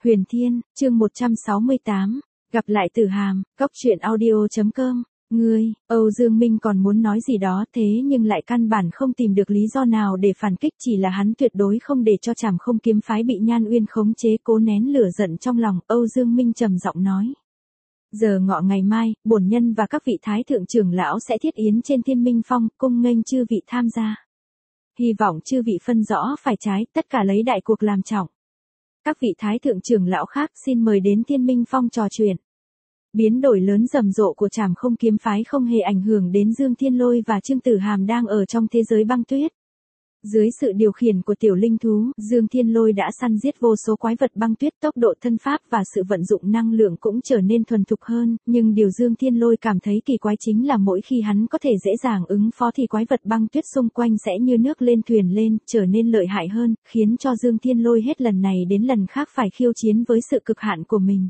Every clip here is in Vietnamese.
Huyền Thiên, chương 168, gặp lại Tử Hàm, Cóc truyện audio.com. Ngươi, Âu Dương Minh còn muốn nói gì đó thế nhưng lại căn bản không tìm được lý do nào để phản kích, chỉ là hắn tuyệt đối không để cho Trảm Không kiếm phái bị Nhan Uyên khống chế. Cố nén lửa giận trong lòng, Âu Dương Minh trầm giọng nói. Giờ ngọ ngày mai, bổn nhân và các vị thái thượng trưởng lão sẽ thiết yến trên Thiên Minh Phong, cung nghênh chư vị tham gia. Hy vọng chư vị phân rõ phải trái, tất cả lấy đại cuộc làm trọng. Các vị thái thượng trưởng lão khác xin mời đến Thiên Minh Phong trò chuyện. Biến đổi lớn rầm rộ của Trảm Không kiếm phái không hề ảnh hưởng đến Dương Thiên Lôi và Trương Tử Hàm đang ở trong thế giới băng tuyết. Dưới sự điều khiển của tiểu linh thú, Dương Thiên Lôi đã săn giết vô số quái vật băng tuyết, tốc độ thân pháp và sự vận dụng năng lượng cũng trở nên thuần thục hơn, nhưng điều Dương Thiên Lôi cảm thấy kỳ quái chính là mỗi khi hắn có thể dễ dàng ứng phó thì quái vật băng tuyết xung quanh sẽ như nước lên thuyền lên, trở nên lợi hại hơn, khiến cho Dương Thiên Lôi hết lần này đến lần khác phải khiêu chiến với sự cực hạn của mình.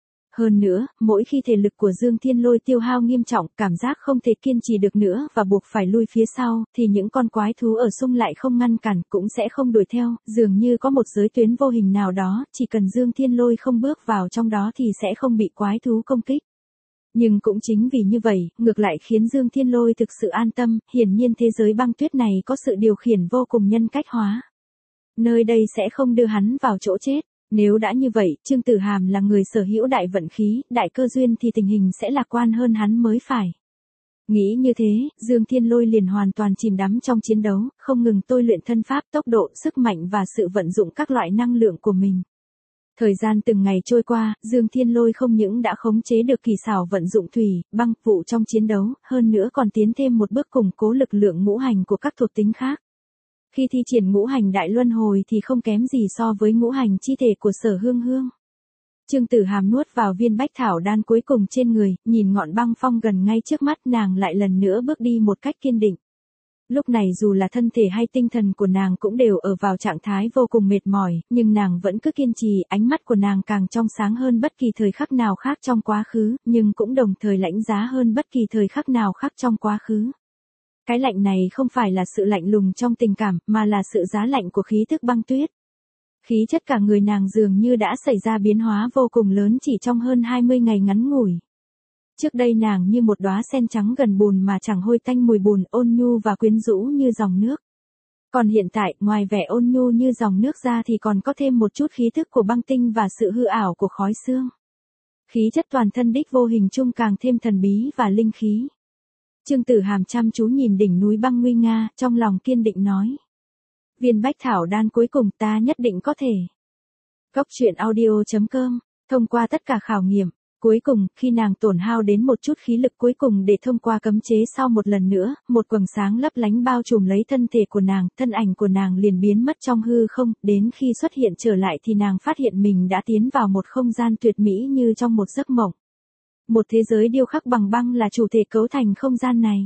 Hơn nữa, mỗi khi thể lực của Dương Thiên Lôi tiêu hao nghiêm trọng, cảm giác không thể kiên trì được nữa và buộc phải lui phía sau, thì những con quái thú ở xung lại không ngăn cản, cũng sẽ không đuổi theo, dường như có một giới tuyến vô hình nào đó, chỉ cần Dương Thiên Lôi không bước vào trong đó thì sẽ không bị quái thú công kích. Nhưng cũng chính vì như vậy, ngược lại khiến Dương Thiên Lôi thực sự an tâm, hiển nhiên thế giới băng tuyết này có sự điều khiển vô cùng nhân cách hóa. Nơi đây sẽ không đưa hắn vào chỗ chết. Nếu đã như vậy, Trương Tử Hàm là người sở hữu đại vận khí, đại cơ duyên thì tình hình sẽ lạc quan hơn hắn mới phải. Nghĩ như thế, Dương Thiên Lôi liền hoàn toàn chìm đắm trong chiến đấu, không ngừng tôi luyện thân pháp, tốc độ, sức mạnh và sự vận dụng các loại năng lượng của mình. Thời gian từng ngày trôi qua, Dương Thiên Lôi không những đã khống chế được kỳ xảo vận dụng thủy, băng, vụ trong chiến đấu, hơn nữa còn tiến thêm một bước củng cố lực lượng ngũ hành của các thuộc tính khác. Khi thi triển ngũ hành đại luân hồi thì không kém gì so với ngũ hành chi thể của Sở Hương Hương. Trương Tử Hàm nuốt vào viên bách thảo đan cuối cùng trên người, nhìn ngọn băng phong gần ngay trước mắt, nàng lại lần nữa bước đi một cách kiên định. Lúc này dù là thân thể hay tinh thần của nàng cũng đều ở vào trạng thái vô cùng mệt mỏi, nhưng nàng vẫn cứ kiên trì, ánh mắt của nàng càng trong sáng hơn bất kỳ thời khắc nào khác trong quá khứ, nhưng cũng đồng thời lãnh giá hơn bất kỳ thời khắc nào khác trong quá khứ. Cái lạnh này không phải là sự lạnh lùng trong tình cảm, mà là sự giá lạnh của khí thức băng tuyết. Khí chất cả người nàng dường như đã xảy ra biến hóa vô cùng lớn chỉ trong hơn 20 ngày ngắn ngủi. Trước đây nàng như một đóa sen trắng gần bùn mà chẳng hôi tanh mùi bùn, ôn nhu và quyến rũ như dòng nước. Còn hiện tại, ngoài vẻ ôn nhu như dòng nước ra thì còn có thêm một chút khí thức của băng tinh và sự hư ảo của khói sương. Khí chất toàn thân đích vô hình chung càng thêm thần bí và linh khí. Trương Tử Hàm chăm chú nhìn đỉnh núi băng nguy nga, trong lòng kiên định nói. Viên bách thảo đan cuối cùng ta nhất định có thể. Cóc truyện audio.com, thông qua tất cả khảo nghiệm, cuối cùng, khi nàng tổn hao đến một chút khí lực cuối cùng để thông qua cấm chế sau một lần nữa, một quầng sáng lấp lánh bao trùm lấy thân thể của nàng, thân ảnh của nàng liền biến mất trong hư không, đến khi xuất hiện trở lại thì nàng phát hiện mình đã tiến vào một không gian tuyệt mỹ như trong một giấc mộng. Một thế giới điêu khắc bằng băng là chủ thể cấu thành không gian này.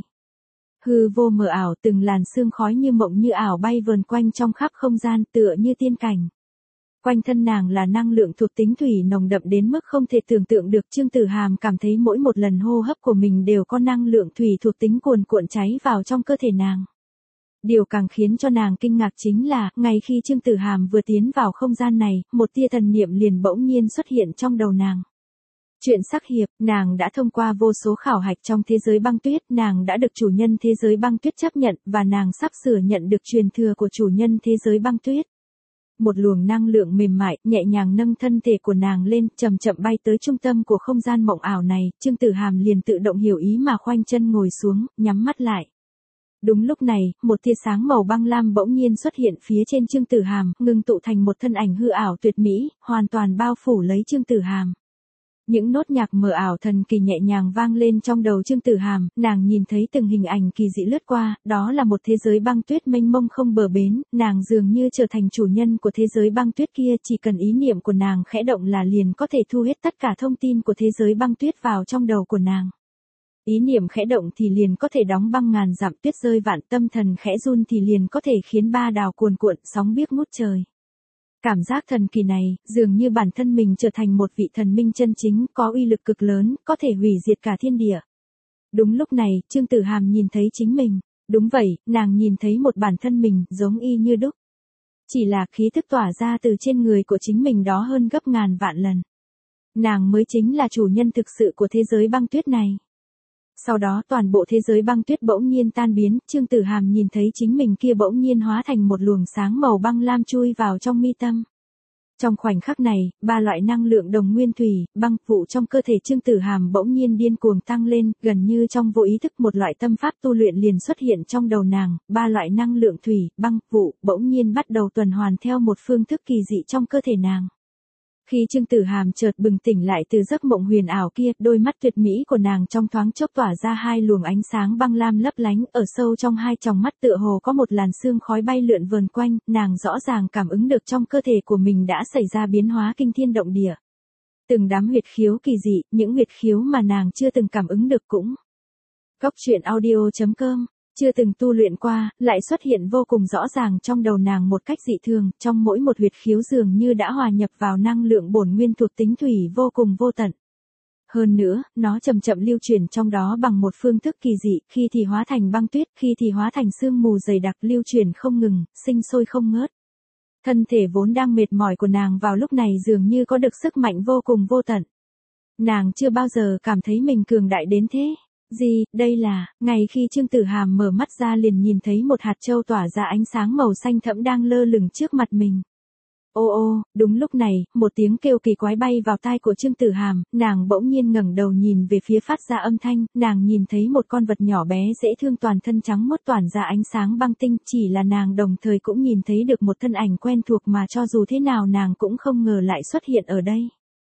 Hư vô mờ ảo, từng làn sương khói như mộng như ảo bay vờn quanh trong khắp không gian, tựa như tiên cảnh. Quanh thân nàng là năng lượng thuộc tính thủy nồng đậm đến mức không thể tưởng tượng được. Trương Tử Hàm cảm thấy mỗi một lần hô hấp của mình đều có năng lượng thủy thuộc tính cuồn cuộn cháy vào trong cơ thể nàng. Điều càng khiến cho nàng kinh ngạc chính là, ngay khi Trương Tử Hàm vừa tiến vào không gian này, một tia thần niệm liền bỗng nhiên xuất hiện trong đầu nàng. Chuyện sắc hiệp, nàng đã thông qua vô số khảo hạch trong thế giới băng tuyết, nàng đã được chủ nhân thế giới băng tuyết chấp nhận, và nàng sắp sửa nhận được truyền thừa của chủ nhân thế giới băng tuyết. Một luồng năng lượng mềm mại, nhẹ nhàng nâng thân thể của nàng lên, chậm chậm bay tới trung tâm của không gian mộng ảo này, Trương Tử Hàm liền tự động hiểu ý mà khoanh chân ngồi xuống, nhắm mắt lại. Đúng lúc này, một tia sáng màu băng lam bỗng nhiên xuất hiện phía trên Trương Tử Hàm, ngưng tụ thành một thân ảnh hư ảo tuyệt mỹ, hoàn toàn bao phủ lấy Trương Tử Hàm. Những nốt nhạc mờ ảo thần kỳ nhẹ nhàng vang lên trong đầu Trương Tử Hàm, nàng nhìn thấy từng hình ảnh kỳ dị lướt qua, đó là một thế giới băng tuyết mênh mông không bờ bến, nàng dường như trở thành chủ nhân của thế giới băng tuyết kia, chỉ cần ý niệm của nàng khẽ động là liền có thể thu hết tất cả thông tin của thế giới băng tuyết vào trong đầu của nàng. Ý niệm khẽ động thì liền có thể đóng băng ngàn dặm, tuyết rơi vạn, tâm thần khẽ run thì liền có thể khiến ba đào cuồn cuộn, sóng biếc ngút trời. Cảm giác thần kỳ này, dường như bản thân mình trở thành một vị thần minh chân chính, có uy lực cực lớn, có thể hủy diệt cả thiên địa. Đúng lúc này, Trương Tử Hàm nhìn thấy chính mình. Đúng vậy, nàng nhìn thấy một bản thân mình, giống y như đúc. Chỉ là khí thức tỏa ra từ trên người của chính mình đó hơn gấp ngàn vạn lần. Nàng mới chính là chủ nhân thực sự của thế giới băng tuyết này. Sau đó toàn bộ thế giới băng tuyết bỗng nhiên tan biến, Trương Tử Hàm nhìn thấy chính mình kia bỗng nhiên hóa thành một luồng sáng màu băng lam chui vào trong mi tâm. Trong khoảnh khắc này, ba loại năng lượng đồng nguyên thủy, băng, vụ trong cơ thể Trương Tử Hàm bỗng nhiên điên cuồng tăng lên, gần như trong vô ý thức một loại tâm pháp tu luyện liền xuất hiện trong đầu nàng, ba loại năng lượng thủy, băng, vụ, bỗng nhiên bắt đầu tuần hoàn theo một phương thức kỳ dị trong cơ thể nàng. Khi Trương Tử Hàm chợt bừng tỉnh lại từ giấc mộng huyền ảo kia, đôi mắt tuyệt mỹ của nàng trong thoáng chốc tỏa ra hai luồng ánh sáng băng lam lấp lánh, ở sâu trong hai tròng mắt tựa hồ có một làn sương khói bay lượn vờn quanh, nàng rõ ràng cảm ứng được trong cơ thể của mình đã xảy ra biến hóa kinh thiên động địa. Từng đám huyệt khiếu kỳ dị, những huyệt khiếu mà nàng chưa từng cảm ứng được cũng. Cóc truyện audio.com Chưa từng tu luyện qua, lại xuất hiện vô cùng rõ ràng trong đầu nàng một cách dị thường, trong mỗi một huyệt khiếu dường như đã hòa nhập vào năng lượng bổn nguyên thuộc tính thủy vô cùng vô tận. Hơn nữa, nó chậm chậm lưu chuyển trong đó bằng một phương thức kỳ dị, khi thì hóa thành băng tuyết, khi thì hóa thành sương mù dày đặc lưu chuyển không ngừng, sinh sôi không ngớt. Thân thể vốn đang mệt mỏi của nàng vào lúc này dường như có được sức mạnh vô cùng vô tận. Nàng chưa bao giờ cảm thấy mình cường đại đến thế. Gì, đây là, ngày khi Trương Tử Hàm mở mắt ra liền nhìn thấy một hạt châu tỏa ra ánh sáng màu xanh thẫm đang lơ lửng trước mặt mình. Ô ô, đúng lúc này, một tiếng kêu kỳ quái bay vào tai của Trương Tử Hàm, nàng bỗng nhiên ngẩng đầu nhìn về phía phát ra âm thanh, nàng nhìn thấy một con vật nhỏ bé dễ thương toàn thân trắng muốt tỏa ra ánh sáng băng tinh, chỉ là nàng đồng thời cũng nhìn thấy được một thân ảnh quen thuộc mà cho dù thế nào nàng cũng không ngờ lại xuất hiện ở đây.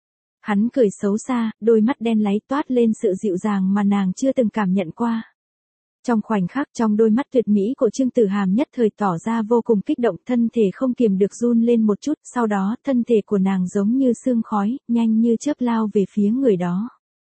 Hắn cười xấu xa, đôi mắt đen láy toát lên sự dịu dàng mà nàng chưa từng cảm nhận qua. Trong khoảnh khắc trong đôi mắt tuyệt mỹ của Trương Tử Hàm nhất thời tỏ ra vô cùng kích động, thân thể không kiềm được run lên một chút, sau đó thân thể của nàng giống như sương khói, nhanh như chớp lao về phía người đó.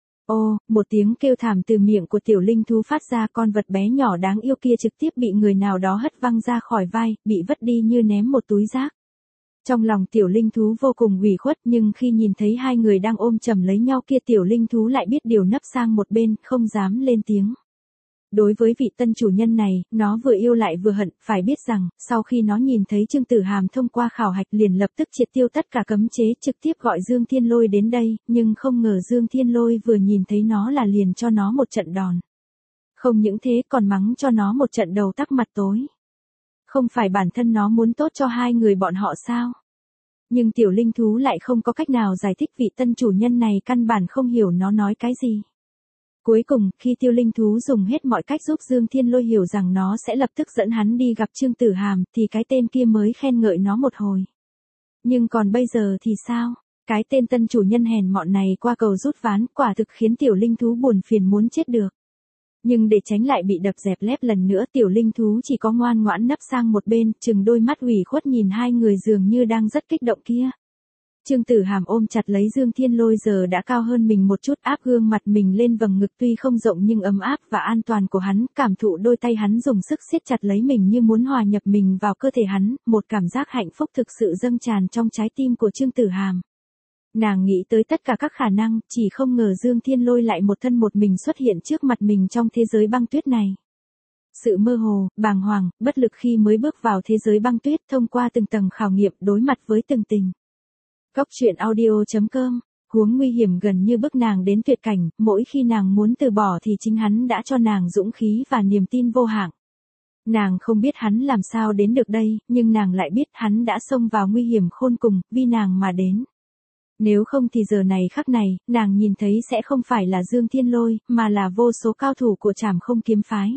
Ô, một tiếng kêu thảm từ miệng của tiểu linh thú phát ra, con vật bé nhỏ đáng yêu kia trực tiếp bị người nào đó hất văng ra khỏi vai, bị vứt đi như ném một túi rác. Trong lòng tiểu linh thú vô cùng ủy khuất, nhưng khi nhìn thấy hai người đang ôm chầm lấy nhau kia, tiểu linh thú lại biết điều nấp sang một bên, không dám lên tiếng. Đối với vị tân chủ nhân này, nó vừa yêu lại vừa hận, phải biết rằng, sau khi nó nhìn thấy Trương Tử Hàm thông qua khảo hạch liền lập tức triệt tiêu tất cả cấm chế, trực tiếp gọi Dương Thiên Lôi đến đây, nhưng không ngờ Dương Thiên Lôi vừa nhìn thấy nó là liền cho nó một trận đòn. Không những thế còn mắng cho nó một trận đầu tắc mặt tối. Không phải bản thân nó muốn tốt cho hai người bọn họ sao? Nhưng tiểu linh thú lại không có cách nào giải thích, vị tân chủ nhân này căn bản không hiểu nó nói cái gì. Cuối cùng, khi tiểu linh thú dùng hết mọi cách giúp Dương Thiên Lôi hiểu rằng nó sẽ lập tức dẫn hắn đi gặp Trương Tử Hàm, thì cái tên kia mới khen ngợi nó một hồi. Nhưng còn bây giờ thì sao? Cái tên tân chủ nhân hèn mọn này qua cầu rút ván, quả thực khiến tiểu linh thú buồn phiền muốn chết được. Nhưng để tránh lại bị đập dẹp lép lần nữa, tiểu linh thú chỉ có ngoan ngoãn nấp sang một bên, chừng đôi mắt ủy khuất nhìn hai người dường như đang rất kích động kia. Trương Tử Hàm ôm chặt lấy Dương Thiên Lôi giờ đã cao hơn mình một chút, áp gương mặt mình lên vầng ngực tuy không rộng nhưng ấm áp và an toàn của hắn, cảm thụ đôi tay hắn dùng sức siết chặt lấy mình như muốn hòa nhập mình vào cơ thể hắn, một cảm giác hạnh phúc thực sự dâng tràn trong trái tim của Trương Tử Hàm. Nàng nghĩ tới tất cả các khả năng, chỉ không ngờ Dương Thiên Lôi lại một thân một mình xuất hiện trước mặt mình trong thế giới băng tuyết này. Sự mơ hồ, bàng hoàng, bất lực khi mới bước vào thế giới băng tuyết, thông qua từng tầng khảo nghiệm, đối mặt với từng tình. Cóc truyện audio.com Huống nguy hiểm gần như bước nàng đến tuyệt cảnh, mỗi khi nàng muốn từ bỏ thì chính hắn đã cho nàng dũng khí và niềm tin vô hạn. Nàng không biết hắn làm sao đến được đây, nhưng nàng lại biết hắn đã xông vào nguy hiểm khôn cùng, vì nàng mà đến. Nếu không thì giờ này khắc này, nàng nhìn thấy sẽ không phải là Dương Thiên Lôi, mà là vô số cao thủ của Trảm Không kiếm phái.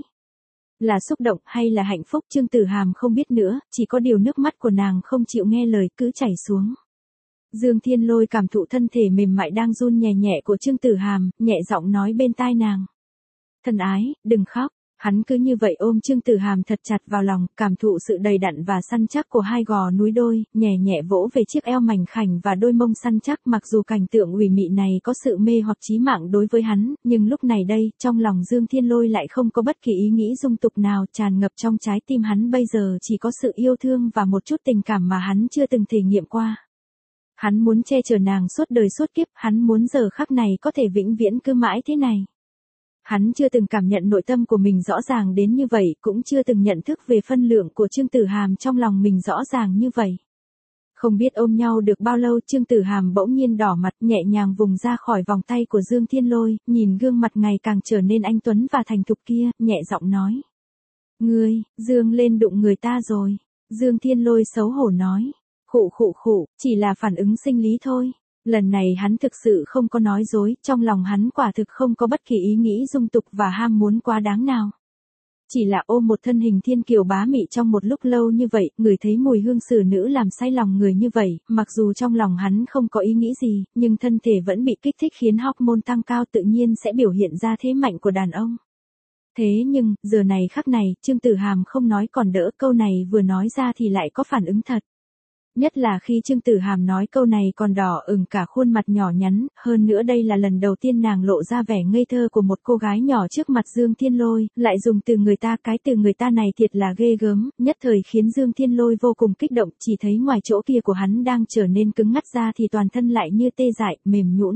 Là xúc động hay là hạnh phúc, Trương Tử Hàm không biết nữa, chỉ có điều nước mắt của nàng không chịu nghe lời cứ chảy xuống. Dương Thiên Lôi cảm thụ thân thể mềm mại đang run nhẹ nhẹ của Trương Tử Hàm, nhẹ giọng nói bên tai nàng. Thân ái, đừng khóc. Hắn cứ như vậy ôm Trương Tử Hàm thật chặt vào lòng, cảm thụ sự đầy đặn và săn chắc của hai gò núi đôi, nhẹ nhẹ vỗ về chiếc eo mảnh khảnh và đôi mông săn chắc. Mặc dù cảnh tượng ủy mị này có sự mê hoặc chí mạng đối với hắn, nhưng lúc này đây, trong lòng Dương Thiên Lôi lại không có bất kỳ ý nghĩ dung tục nào, tràn ngập trong trái tim hắn bây giờ chỉ có sự yêu thương và một chút tình cảm mà hắn chưa từng thể nghiệm qua. Hắn muốn che chở nàng suốt đời suốt kiếp, hắn muốn giờ khắc này có thể vĩnh viễn cứ mãi thế này. Hắn chưa từng cảm nhận nội tâm của mình rõ ràng đến như vậy, cũng chưa từng nhận thức về phân lượng của Trương Tử Hàm trong lòng mình rõ ràng như vậy. Không biết ôm nhau được bao lâu, Trương Tử Hàm bỗng nhiên đỏ mặt, nhẹ nhàng vùng ra khỏi vòng tay của Dương Thiên Lôi, nhìn gương mặt ngày càng trở nên anh tuấn và thành thục kia, nhẹ giọng nói. Ngươi, Dương lên đụng người ta rồi. Dương Thiên Lôi xấu hổ nói. Khụ, chỉ là phản ứng sinh lý thôi. Lần này hắn thực sự không có nói dối, trong lòng hắn quả thực không có bất kỳ ý nghĩ dung tục và ham muốn quá đáng nào. Chỉ là ôm một thân hình thiên kiều bá mị trong một lúc lâu như vậy, người thấy mùi hương xử nữ làm say lòng người như vậy, mặc dù trong lòng hắn không có ý nghĩ gì, nhưng thân thể vẫn bị kích thích khiến hormone tăng cao tự nhiên sẽ biểu hiện ra thế mạnh của đàn ông. Thế nhưng, giờ này khắc này, Trương Tử Hàm không nói còn đỡ, câu này vừa nói ra thì lại có phản ứng thật. Nhất là khi Trương Tử Hàm nói câu này còn đỏ ửng cả khuôn mặt nhỏ nhắn, hơn nữa đây là lần đầu tiên nàng lộ ra vẻ ngây thơ của một cô gái nhỏ trước mặt Dương Thiên Lôi, lại dùng từ người ta, cái từ người ta này thiệt là ghê gớm, nhất thời khiến Dương Thiên Lôi vô cùng kích động, chỉ thấy ngoài chỗ kia của hắn đang trở nên cứng ngắt ra thì toàn thân lại như tê dại, mềm nhũn.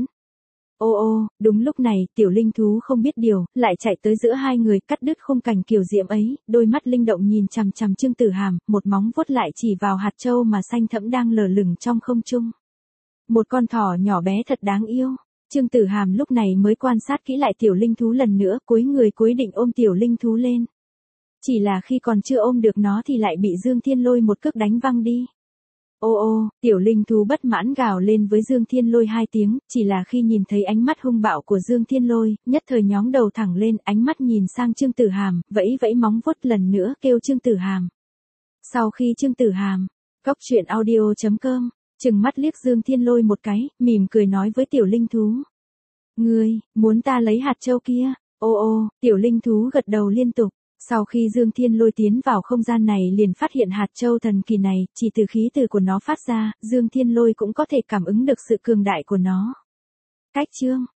Ô, đúng lúc này, tiểu linh thú không biết điều, lại chạy tới giữa hai người, cắt đứt khung cảnh kiều diễm ấy, đôi mắt linh động nhìn chằm chằm Trương Tử Hàm, một móng vuốt lại chỉ vào hạt châu mà xanh thẫm đang lờ lửng trong không trung. Một con thỏ nhỏ bé thật đáng yêu. Trương Tử Hàm lúc này mới quan sát kỹ lại tiểu linh thú lần nữa, cúi người cúi định ôm tiểu linh thú lên. Chỉ là khi còn chưa ôm được nó thì lại bị Dương Thiên Lôi một cước đánh văng đi. Ô, tiểu linh thú bất mãn gào lên với Dương Thiên Lôi 2 tiếng, chỉ là khi nhìn thấy ánh mắt hung bạo của Dương Thiên Lôi, nhất thời nhóng đầu thẳng lên, ánh mắt nhìn sang Trương Tử Hàm, vẫy vẫy móng vuốt lần nữa kêu Trương Tử Hàm. Sau khi Trương Tử Hàm, coctruyện.audio.com, trừng mắt liếc Dương Thiên Lôi một cái, mỉm cười nói với tiểu linh thú. Ngươi, muốn ta lấy hạt châu kia? Ô, tiểu linh thú gật đầu liên tục. Sau khi Dương Thiên Lôi tiến vào không gian này liền phát hiện hạt châu thần kỳ này, chỉ từ khí từ của nó phát ra, Dương Thiên Lôi cũng có thể cảm ứng được sự cường đại của nó. Cách chương